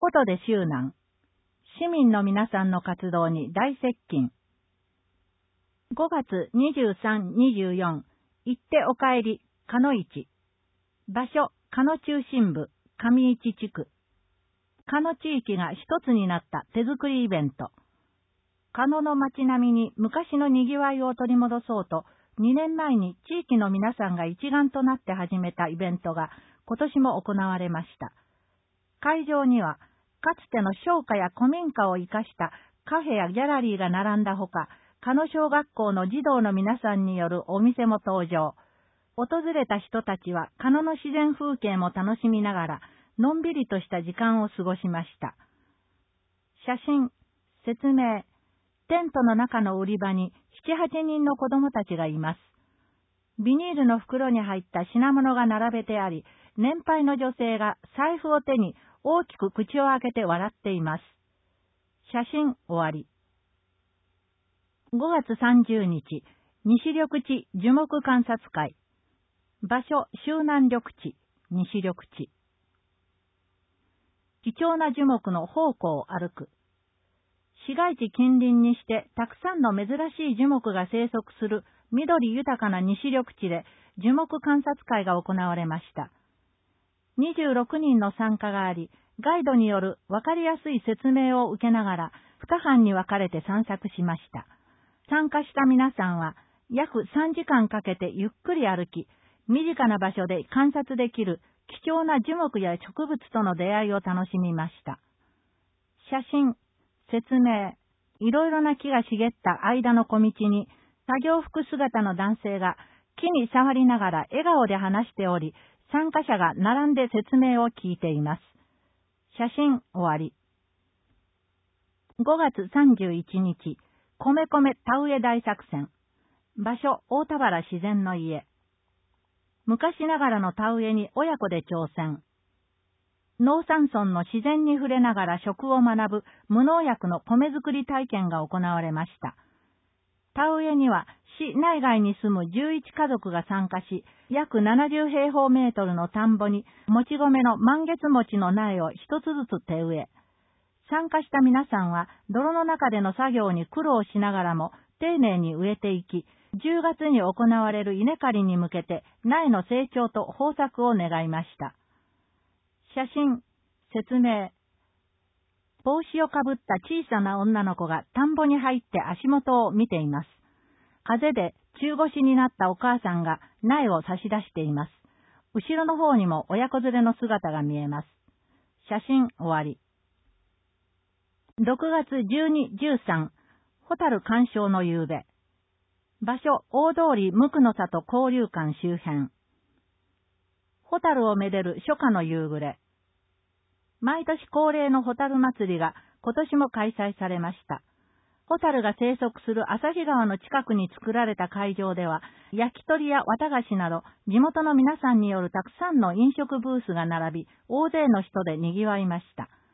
ことで周南。市民の皆さんの活動に大接近。5月23、24、行ってお帰り、鹿野市。場所、鹿野中心部、上市地区。鹿野地域が一つになった手作りイベント。鹿野の街並みに昔の賑わいを取り戻そうと、2年前に地域の皆さんが一丸となって始めたイベントが今年も行われました。会場には、かつての商家や古民家を生かしたカフェやギャラリーが並んだほか、鹿野小学校の児童の皆さんによるお店も登場。訪れた人たちは鹿野の自然風景も楽しみながら、のんびりとした時間を過ごしました。写真、説明、テントの中の売り場に7、8人の子供たちがいます。ビニールの袋に入った品物が並べてあり、年配の女性が財布を手に大きく口を開けて笑っています。写真終わり。5月30日、西緑地樹木観察会。場所、周南緑地、西緑地。貴重な樹木の宝庫を歩く。市街地近隣にしてたくさんの珍しい樹木が生息する緑豊かな西緑地で樹木観察会が行われました。26人の参加があり、ガイドによるわかりやすい説明を受けながら2班に分かれて散策しました。参加した皆さんは約3時間かけてゆっくり歩き、身近な場所で観察できる貴重な樹木や植物との出会いを楽しみました。写真、説明、いろいろな木が茂った間の小道に作業服姿の男性が木に触りながら笑顔で話しており、参加者が並んで説明を聞いています。写真終わり。5月31日、米米田植え大作戦。場所、大田原自然の家。昔ながらの田植えに親子で挑戦。農山村の自然に触れながら食を学ぶ無農薬の米作り体験が行われました。田植えには市内外に住む11家族が参加し、約70平方メートルの田んぼにもち米の満月餅の苗を一つずつ手植え。参加した皆さんは泥の中での作業に苦労しながらも丁寧に植えていき、10月に行われる稲刈りに向けて苗の成長と豊作を願いました。写真、説明。帽子をかぶった小さな女の子が田んぼに入って足元を見ています。風で中腰になったお母さんが苗を差し出しています。後ろの方にも親子連れの姿が見えます。写真終わり。6月12、13、ホタル鑑賞の夕べ。場所、大通り無垢の里交流館周辺。ホタルをめでる初夏の夕暮れ。毎年恒例のホタル祭りが今年も開催されました。ホタルが生息する旭川の近くに作られた会場では、焼き鳥や綿菓子など地元の皆さんによるたくさんの飲食ブースが並び、大勢の人で賑わいました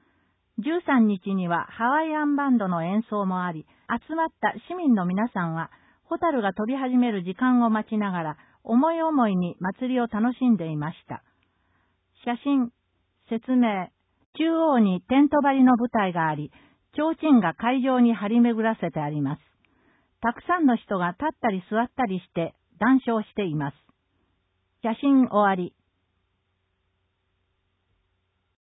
。13日にはハワイアンバンドの演奏もあり、集まった市民の皆さんは、ホタルが飛び始める時間を待ちながら、思い思いに祭りを楽しんでいました。写真、説明。中央にテント張りの舞台があり、提灯が会場に張り巡らせてあります。たくさんの人が立ったり座ったりして談笑しています。写真終わり。